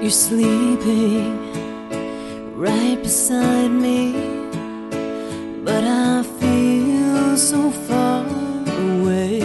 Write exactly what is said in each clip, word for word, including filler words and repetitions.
You're sleeping right beside me, but I feel so far away.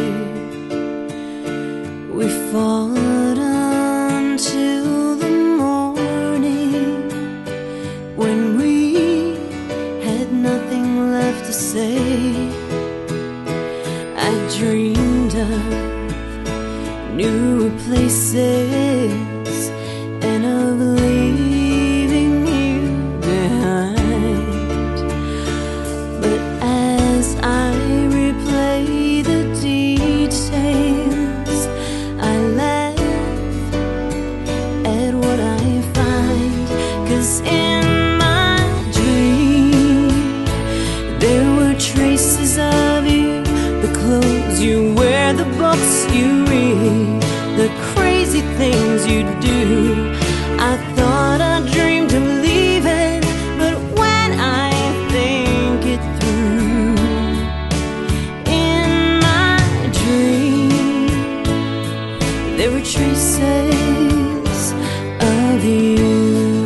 We fought until the morning, when we had nothing left to say. I dreamed of newer places and of leaving you behind. But as I replay the details, I laugh at what I find. 'Cause in my dream there were traces of you, the clothes you wear, the books you read, the crazy things you do. I thought I dreamed of leaving, but when I think it through, in my dream there were traces of you.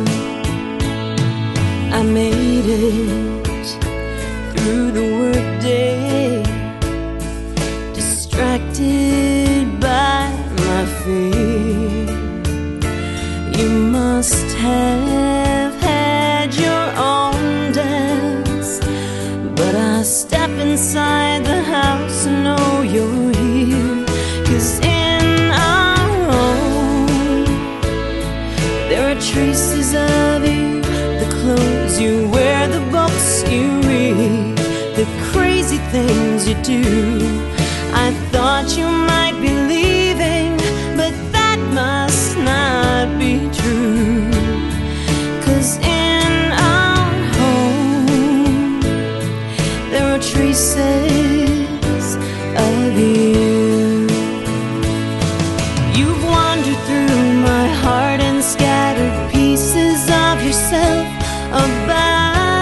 I made it through the workday, distracted by my fear. You must have had your own dance, but I step inside the house and know you're here. 'Cause in our home there are traces of you, the clothes you wear, the books you read, the crazy things you do. I thought you might be leaving, but that must not be true. 'Cause in our home there are traces of you. You've wandered through my heart and scattered pieces of yourself about.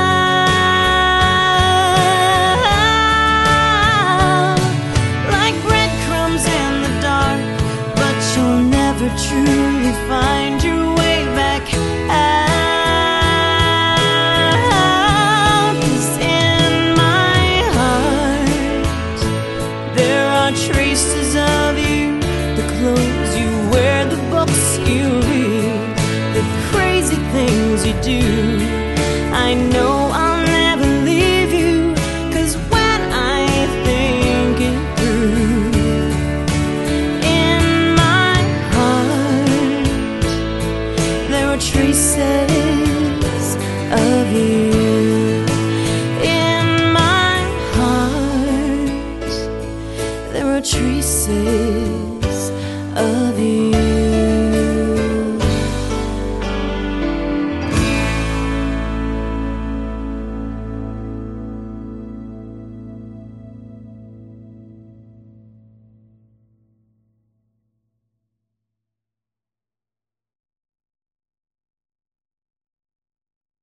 Truly find your way back out. 'Cause in my heart there are traces of you, the clothes you wear, the books you read, the crazy things you do. I know I'll never leave you, 'cause when I think it through, traces of you. In my heart there are traces of you.